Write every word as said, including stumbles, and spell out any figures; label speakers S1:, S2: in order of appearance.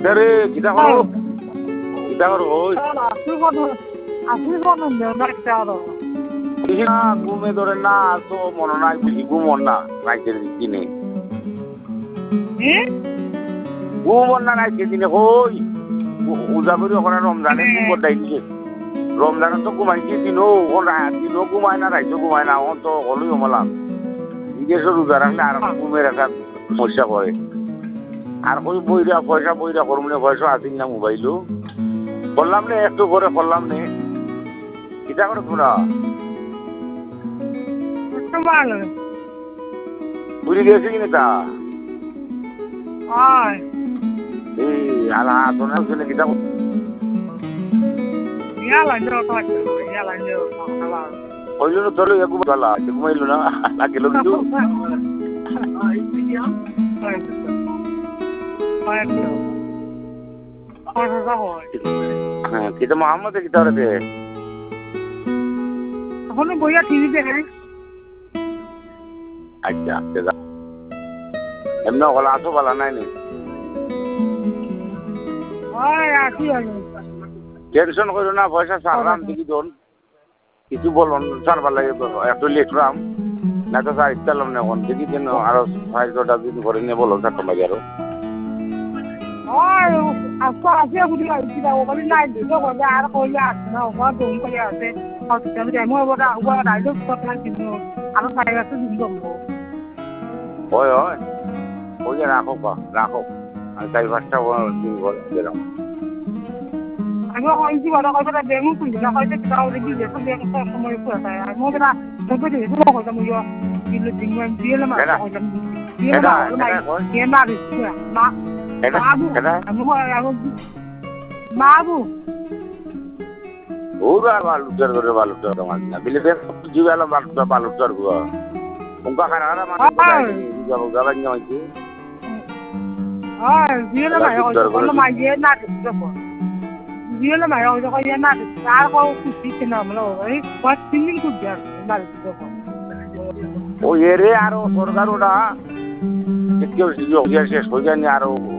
S1: রে কিটা করো কিটা করো ওই না ঘুমে ধরে না তো মনে নাই বেশি ঘুমন না রাইতের দিনে ঘুমন না রাইতের দিনে হই উজা করি ওখানে রমজানে ঘুম করতে দিছে রমজানে তো ঘুমাইছি দিনও দিনও ঘুমায় না রাইতেও ঘুমায় না এখন তো হলোই হমালাম বিদেশে রোজা রাখলে আর ঘুমের একটা সমস্যা পড়ে আর ওই বইরা পয়সা বইরা করমনে পয়সা আসিল না মোবাইলও করলাম নে একটু করে করলাম নে কিটা করে তোরা বুঝে গেছে কিনা তা এই আলা তোনা শুনে কিটা হইল না তোর একটু ভালো ঘুমাইল না লাগিল কিন্তু হ্যাঁ কিন্তু মোহাম্মদ কিটা রে
S2: এখন বইয়া টিভি দেখে
S1: আচ্ছা এমনি ওলা আসো বলা নাই নি টেনশন করো না পয়সা সারলাম দেখি দোন কিছু বলুন সারবার লাগে একটু লিখলাম না তো স্যার ইচ্ছালাম না এখন দেখি দিন আরো সাড়ে ছটা দিন করে নিয়ে বলো চারটা বাজে আরো হয় হয় ওই রাখো রাখো আমি চারি পাঁচটা দিন করে গেলাম
S2: আমি কইছি বড় কথা বেমু কইছি না কইতে কিটা ওরে দিলে তো বেক সময় পুরা আমি ওরা তো তো দিলে কইতা মুইও দিলে দিন দিলে মা কইতাম দিলে মা কে না দিছে মা বাবু আমি আমি বাবু
S1: ওরা বালুচর করে বালুচর না বিলে বেশ জিবালা বালুচর বালুচর গো উনকা খানা খানা মানে যাব গাবান যাইছি
S2: আর দিলে মা কইলো মা ইয়ে না দিছে Dia lah macam orang kaya nak, kalau kau kusi kena malu, eh, buat singing tu dia, malu tu kau.
S1: Oh, ye re, aro, sorgar udah, itu sih juga dia sih, soalnya aro